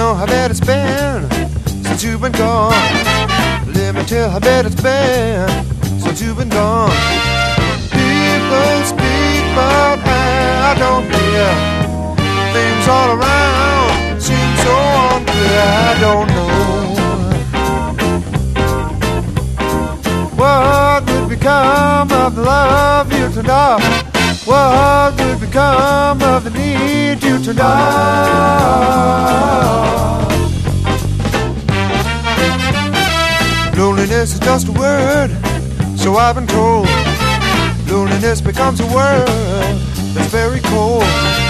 know how bad it's been since you've been gone. Let me tell how bad it's been since you've been gone. People speak, but I don't hear. Things all around seem so unclear. I don't know what would become of the love you turned off. What would become of the need you turned off? Loneliness is just a word, so I've been told. Loneliness becomes a word that's very cold.